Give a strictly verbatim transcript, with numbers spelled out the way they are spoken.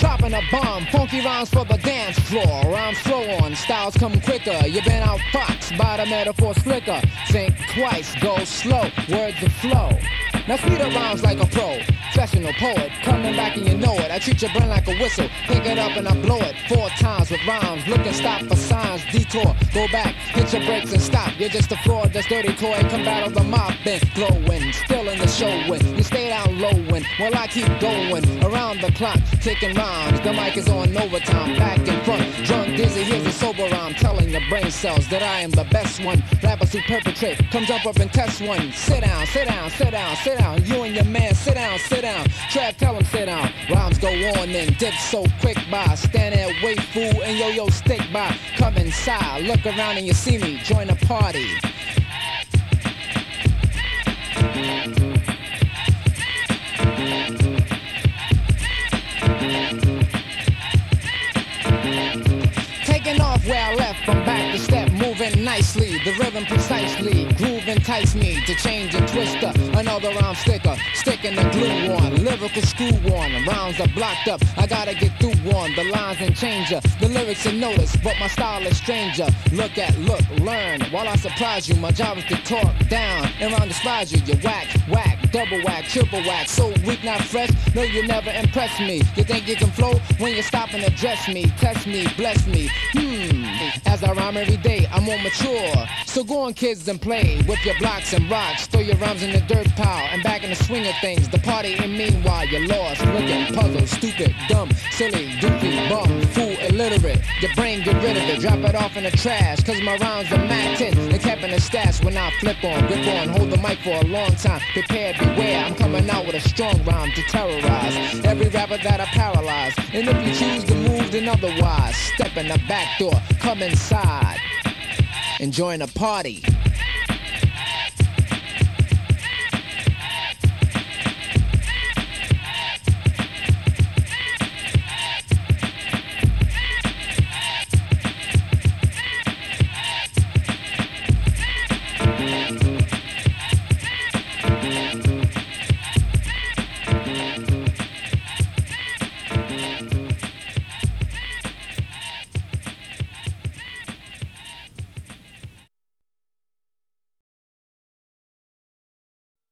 dropping a bomb, funky rhymes for the dance floor. Rhymes flow on, styles come quicker. You've been outfoxed by the metaphor slicker. Think twice, go slow, words that flow. Now speed up rhymes like a pro, professional poet, coming back and you know it. I treat your brain like a whistle, pick it up and I blow it. Four times with rhymes, look and stop for signs, detour, go back, hit your brakes and stop. You're just a fraud, that's dirty toy, come battle the mob, been glowing, still in the show when you stay down low when, while I keep going, around the clock, kicking rhymes. The mic is on overtime, back and front, drunk, dizzy, here's a sober rhyme, telling your brain cells that I am the best one. Rappers who perpetrate, come jump up and test one. Sit down, sit down, sit down, sit down, you and your man, sit down, sit down. Trav, tell him sit down. Rhymes go on and dip so quick by. Stand there, wait, fool, and yo-yo stick by. Come inside, look around and you see me, join the party. Taking off where I left, from back to step, moving nicely, the rhythm precisely, groove entice me to change and twist up, another rhyme sticker, sticking the glue on, lyrical screw on, rhymes are blocked up, I gotta get through on, the lines and changer, the lyrics are notice, but my style is stranger, look at, look, learn, while I surprise you, my job is to talk down, and round despise you, you whack, whack, double whack, triple whack, so weak, not fresh, no you never impress me, you think you can flow, when you stop and address me, test me, bless me, hmm, as I rhyme every day, I'm more mature. So go on kids and play with your blocks and rocks. Throw your rhymes in the dirt pile and back in the swing of things. The party and meanwhile you're lost, looking puzzled, stupid, dumb, silly, doofy, bum, fool, illiterate. Your brain get rid of it, drop it off in the trash. Cause my rhymes are Mac ten and kept in the stash. When I flip on, grip on, hold the mic for a long time. Prepare, beware, I'm coming out with a strong rhyme to terrorize every rapper that I paralyze. And if you choose to move, then otherwise, step in the back door, come inside and join the party.